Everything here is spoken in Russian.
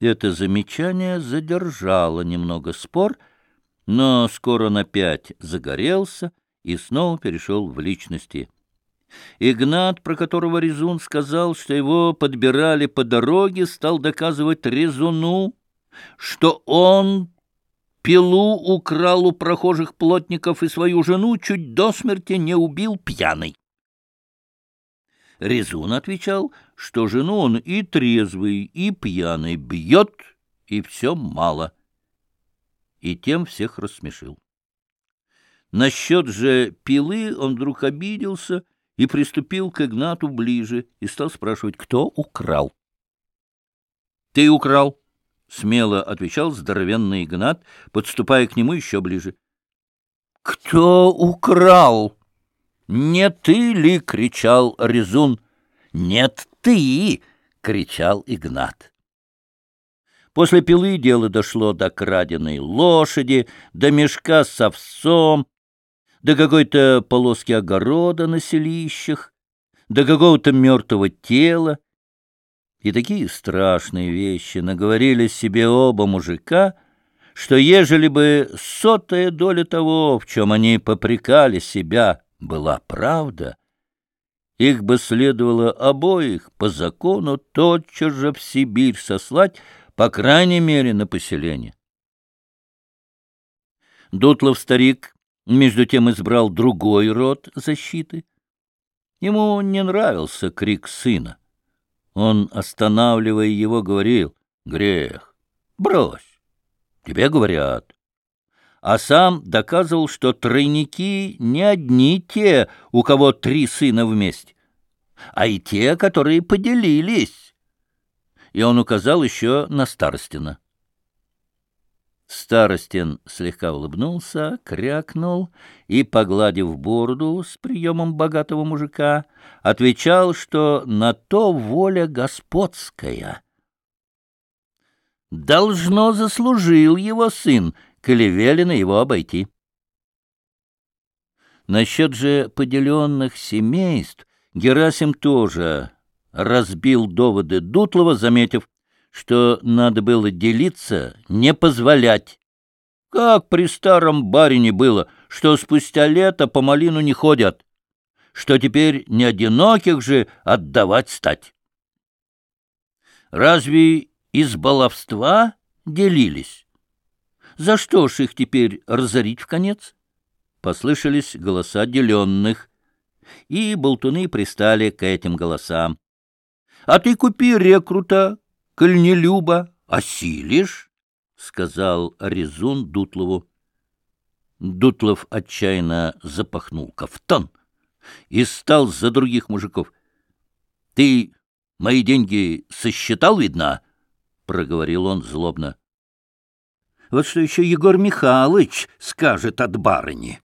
Это замечание задержало немного спор, но скоро он опять загорелся и снова перешел в личности. Игнат, про которого Резун сказал, что его подбирали по дороге, стал доказывать Резуну, что он пилу украл у прохожих плотников и свою жену чуть до смерти не убил пьяный. Резун отвечал, что жену он и трезвый, и пьяный бьет, и все мало. И тем всех рассмешил. Насчет же пилы он вдруг обиделся и приступил к Игнату ближе и стал спрашивать, кто украл. — Ты украл, — смело отвечал здоровенный Игнат, подступая к нему еще ближе. — Кто украл? — Не ты ли? — кричал Резун. — Нет, ты! — кричал Игнат. После пилы дело дошло до краденой лошади, до мешка с овсом, до какой-то полоски огорода на селищах, до какого-то мертвого тела. И такие страшные вещи наговорили себе оба мужика, что ежели бы 100-я доля того, в чем они попрекали себя, была правда, их бы следовало обоих по закону тотчас же в Сибирь сослать, по крайней мере, на поселение. Дутлов-старик между тем избрал другой род защиты. Ему не нравился крик сына. Он, останавливая его, говорил: «Грех, брось, тебе говорят». А сам доказывал, что тройники не одни те, у кого 3 сына вместе, а и те, которые поделились. И он указал еще на Старостина. Старостин слегка улыбнулся, крякнул и, погладив бороду с приемом богатого мужика, отвечал, что на то воля господская. Должно заслужил его сын, коли велено его обойти. Насчет же поделенных семейств Герасим тоже разбил доводы Дутлова, заметив, что надо было делиться, не позволять. Как при старом барине было, что спустя лето по малину не ходят, что теперь не одиноких же отдавать стать. Разве из баловства делились? За что ж их теперь разорить вконец? Послышались голоса деленных, и болтуны пристали к этим голосам. — А ты купи рекрута, коль не любо, осилишь, — сказал Резун Дутлову. Дутлов отчаянно запахнул кафтан и стал за других мужиков. — Ты мои деньги сосчитал, видно? — проговорил он злобно. — Вот что еще Егор Михайлович скажет от барыни.